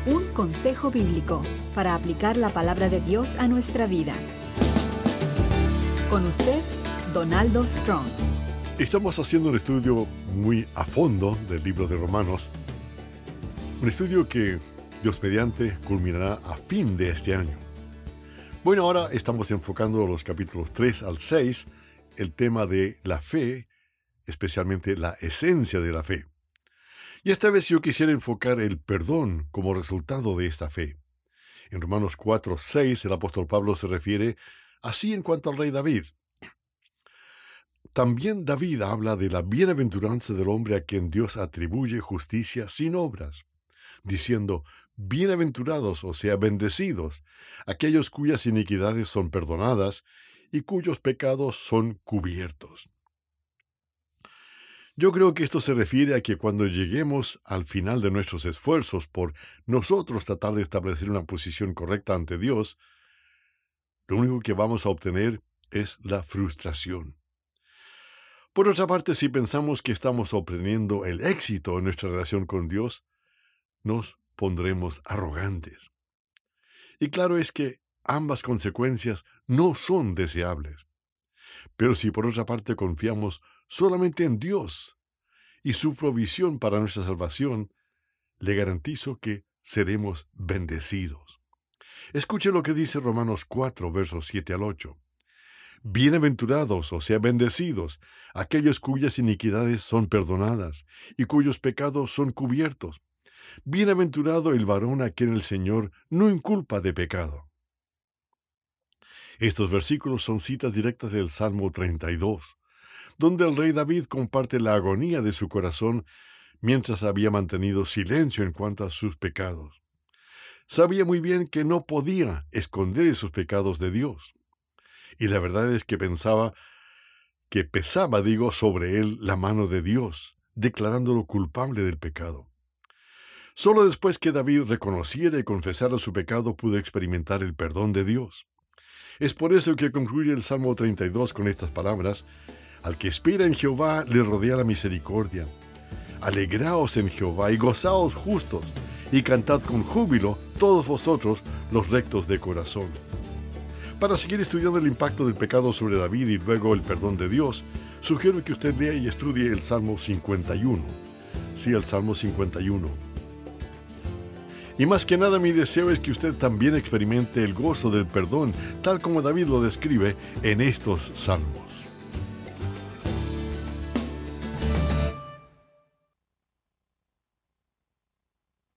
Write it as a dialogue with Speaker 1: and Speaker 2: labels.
Speaker 1: Un consejo bíblico para aplicar la palabra de Dios a nuestra vida. Con usted, Donaldo Strong.
Speaker 2: Estamos haciendo un estudio muy a fondo del libro de Romanos. Un estudio que, Dios mediante, culminará a fin de este año. Bueno, ahora estamos enfocando los capítulos 3 al 6, el tema de la fe, especialmente la esencia de la fe. Y esta vez yo quisiera enfocar el perdón como resultado de esta fe. En Romanos 4:6 el apóstol Pablo se refiere así en cuanto al rey David. También David habla de la bienaventuranza del hombre a quien Dios atribuye justicia sin obras, diciendo, bienaventurados, o sea, bendecidos, aquellos cuyas iniquidades son perdonadas y cuyos pecados son cubiertos. Yo creo que esto se refiere a que cuando lleguemos al final de nuestros esfuerzos por nosotros tratar de establecer una posición correcta ante Dios, lo único que vamos a obtener es la frustración. Por otra parte, si pensamos que estamos obteniendo el éxito en nuestra relación con Dios, nos pondremos arrogantes. Y claro es que ambas consecuencias no son deseables. Pero si por otra parte confiamos solamente en Dios y su provisión para nuestra salvación, le garantizo que seremos bendecidos. Escuche lo que dice Romanos 4, versos 7 al 8. Bienaventurados, o sea, bendecidos, aquellos cuyas iniquidades son perdonadas y cuyos pecados son cubiertos. Bienaventurado el varón a quien el Señor no inculpa de pecado. Estos versículos son citas directas del Salmo 32, donde el rey David comparte la agonía de su corazón mientras había mantenido silencio en cuanto a sus pecados. Sabía muy bien que no podía esconder esos pecados de Dios. Y la verdad es que pesaba sobre él la mano de Dios, declarándolo culpable del pecado. Solo después que David reconociera y confesara su pecado pudo experimentar el perdón de Dios. Es por eso que concluye el Salmo 32 con estas palabras: al que espera en Jehová le rodea la misericordia. Alegraos en Jehová y gozaos justos, y cantad con júbilo todos vosotros los rectos de corazón. Para seguir estudiando el impacto del pecado sobre David y luego el perdón de Dios, sugiero que usted lea y estudie el Salmo 51. Sí, el Salmo 51. Y más que nada mi deseo es que usted también experimente el gozo del perdón, tal como David lo describe en estos salmos.